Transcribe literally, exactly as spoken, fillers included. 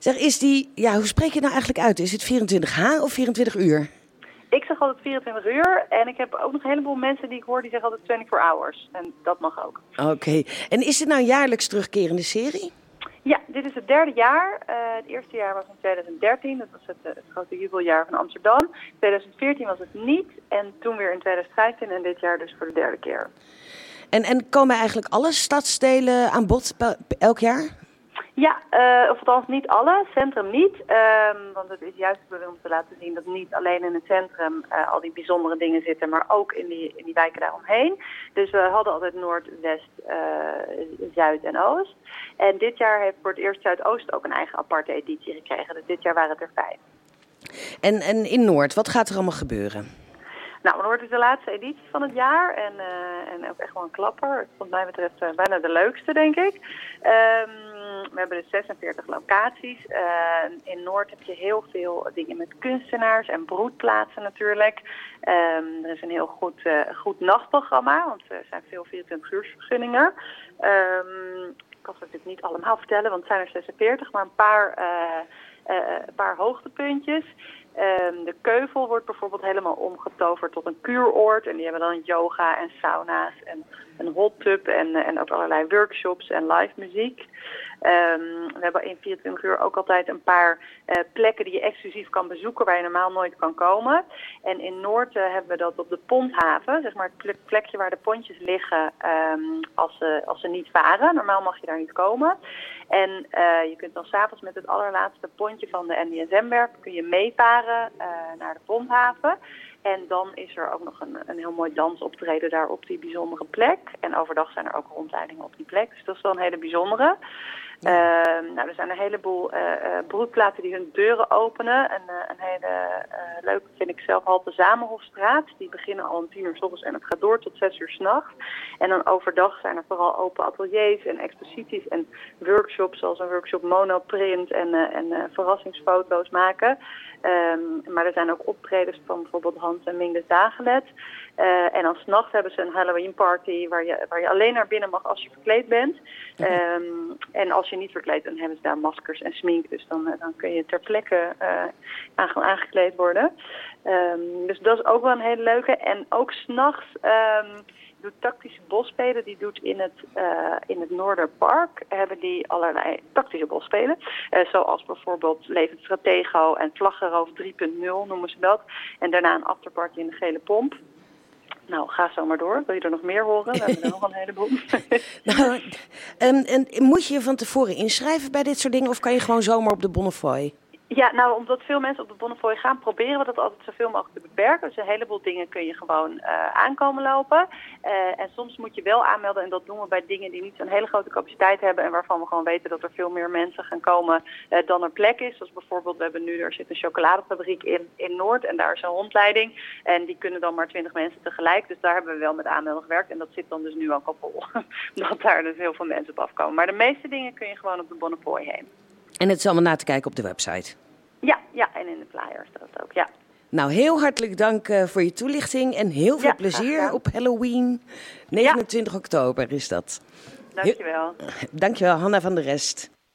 Zeg, is die, ja, hoe spreek je het nou eigenlijk uit? Is het vierentwintig H of vierentwintig uur? Ik zeg altijd vierentwintig uur en ik heb ook nog een heleboel mensen die ik hoor die zeggen altijd vierentwintig hours. En dat mag ook. Oké. Okay. En is dit nou een jaarlijks terugkerende serie? Ja, dit is het derde jaar. Uh, het eerste jaar was in tweeduizend dertien, dat was het, uh, het grote jubeljaar van Amsterdam. In tweeduizend veertien was het niet en toen weer in tweeduizend vijftien en dit jaar dus voor de derde keer. En, en komen eigenlijk alle stadsdelen aan bod elk jaar? Ja, uh, of althans niet alle, centrum niet. Um, want het is juist de bedoeling om te laten zien dat niet alleen in het centrum uh, al die bijzondere dingen zitten, maar ook in die, in die wijken daaromheen. Dus we hadden altijd Noord, West, uh, Zuid en Oost. En dit jaar heeft voor het eerst Zuidoost ook een eigen aparte editie gekregen. Dus dit jaar waren het er vijf. En, en in Noord, wat gaat er allemaal gebeuren? Nou, Noord is de laatste editie van het jaar en, uh, en ook echt wel een klapper. Wat mij betreft uh, bijna de leukste, denk ik. Um, we hebben dus zesenveertig locaties. Uh, in Noord heb je heel veel dingen met kunstenaars en broedplaatsen natuurlijk. Um, er is een heel goed, uh, goed nachtprogramma, want er zijn veel vierentwintig uursvergunningen. Um, ik kan het natuurlijk niet allemaal vertellen, want het zijn er zesenveertig, maar een paar, uh, uh, een paar hoogtepuntjes. Um, de Keuvel wordt bijvoorbeeld helemaal omgetoverd tot een kuuroord. En die hebben dan yoga en sauna's en een hot tub en, en ook allerlei workshops en live muziek. Um, we hebben in vierentwintig uur ook altijd een paar uh, plekken die je exclusief kan bezoeken waar je normaal nooit kan komen. En in Noord uh, hebben we dat op de Ponthaven, zeg maar het plekje waar de pontjes liggen um, als, ze, als ze niet varen. Normaal mag je daar niet komen. En uh, je kunt dan s'avonds met het allerlaatste pontje van de N D S M-werf kun je meevaren uh, naar de Ponthaven. En dan is er ook nog een, een heel mooi dansoptreden daar op die bijzondere plek. En overdag zijn er ook rondleidingen op die plek. Dus dat is wel een hele bijzondere. Uh, nou, er zijn een heleboel uh, uh, broedplaatsen die hun deuren openen. En uh, een hele uh, leuke vind ik zelf Halte Zamenhofstraat. Die beginnen al om tien uur 's ochtends en het gaat door tot zes uur 's nachts. En dan overdag zijn er vooral open ateliers en exposities en workshops, zoals een workshop monoprint en, uh, en uh, verrassingsfoto's maken. Um, maar er zijn ook optredens van bijvoorbeeld Hans en Ming de Zagelet. Uh, en dan 's nachts hebben ze een Halloween party waar je, waar je alleen naar binnen mag als je verkleed bent. Um, en als je niet verkleed, dan hebben ze daar maskers en smink. Dus dan, uh, dan kun je ter plekke uh, aange- aangekleed worden. Um, dus dat is ook wel een hele leuke. En ook 's nachts um, doet Tactische Bosspelen, die doet in het, uh, in het Noorderpark, hebben die allerlei tactische bosspelen. Uh, zoals bijvoorbeeld Levend Stratego en Vlaggenroof drie punt nul noemen ze dat. En daarna een afterparty in de Gele Pomp. Nou, ga zo maar door. Wil je er nog meer horen? We hebben er nog een heleboel. nou, um, en moet je je van tevoren inschrijven bij dit soort dingen of kan je gewoon zomaar op de Bonnefoy? Ja, nou, omdat veel mensen op de Bonnefoy gaan, proberen we dat altijd zoveel mogelijk te beperken. Dus een heleboel dingen kun je gewoon uh, aankomen lopen. Uh, en soms moet je wel aanmelden, en dat doen we bij dingen die niet zo'n hele grote capaciteit hebben en waarvan we gewoon weten dat er veel meer mensen gaan komen uh, dan er plek is. Zoals bijvoorbeeld, we hebben nu, er zit een chocoladefabriek in, in Noord en daar is een rondleiding. En die kunnen dan maar twintig mensen tegelijk. Dus daar hebben we wel met aanmelden gewerkt. En dat zit dan dus nu ook al vol. Dat daar dus heel veel mensen op afkomen. Maar de meeste dingen kun je gewoon op de Bonnefoy heen. En het is allemaal na te kijken op de website? Ja, ja, en in de flyers dat ook, ja. Nou, heel hartelijk dank uh, voor je toelichting en heel veel ja, plezier op Halloween. negenentwintig oktober is dat. Dankjewel. Dankjewel, Hanna van der Rest.